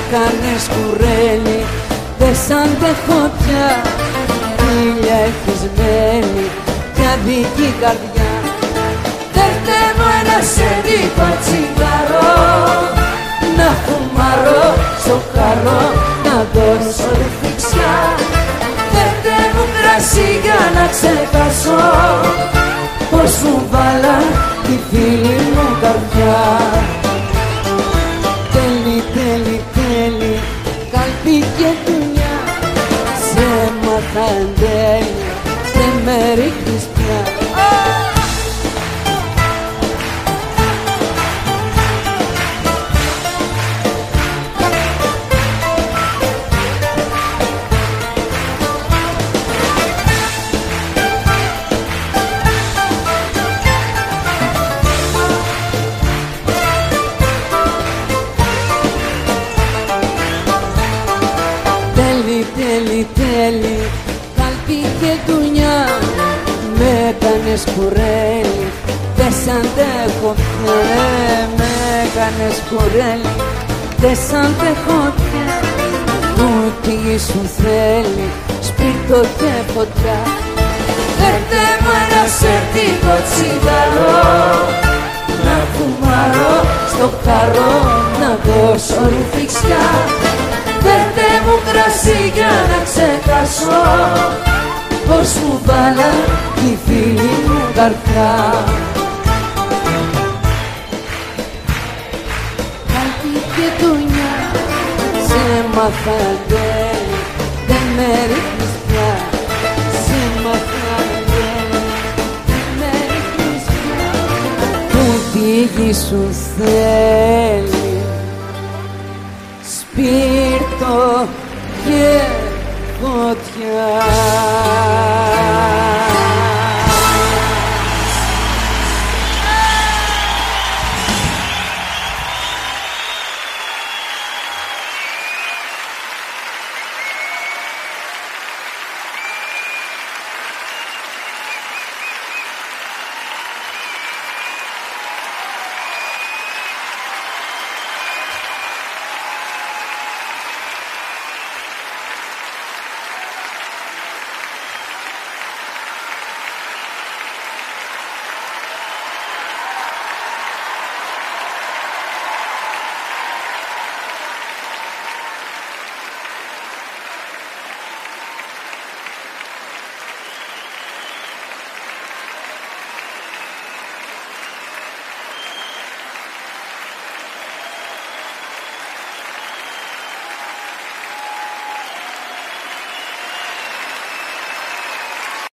κάνες κουρέλι, δεν σ' αντέχω πια. Ήλια ευτυσμένη μια δική καρδιά. Δέρτε μου ένα σερίκο τσιγάρο, να φουμάρω στο καρό, να δώσω ρουφιξιά. Δέρτε μου κρασί για να ξεχάσω πως μου βάλα τη φίλη μου καρδιά. Τέλει, τέλει, τέλει, καλπί και δουλειά. Σε μάθα εν τέλει, δεν με ρίχνεις πια. Τέλει, τέλει, καλπί και δουλειά. Με έκανες κουρέλι, δεν σ' αντέχω πια. Με έκανες κουρέλι, δεν σ' αντέχω πια. Ούτε η γη σου θέλει σπίρτο και φωτιά. Φέρτε μου ένα σερτίκο τσιγάρο, να φουμάρω στο καρό, να δώσω ρουφιξιά. Φέρτε μου κρασί για να ξεχάσω πως μου βάλα τη φίλη μου καρδιά. Καλπί και δουλειά, σε μάθα εν τέλει, δεν με ρίχνεις πια. Σε μάθα εν τέλει, δεν με ρίχνεις πια. Ούτε η γη σου θέλει σπίρτο και φωτιά.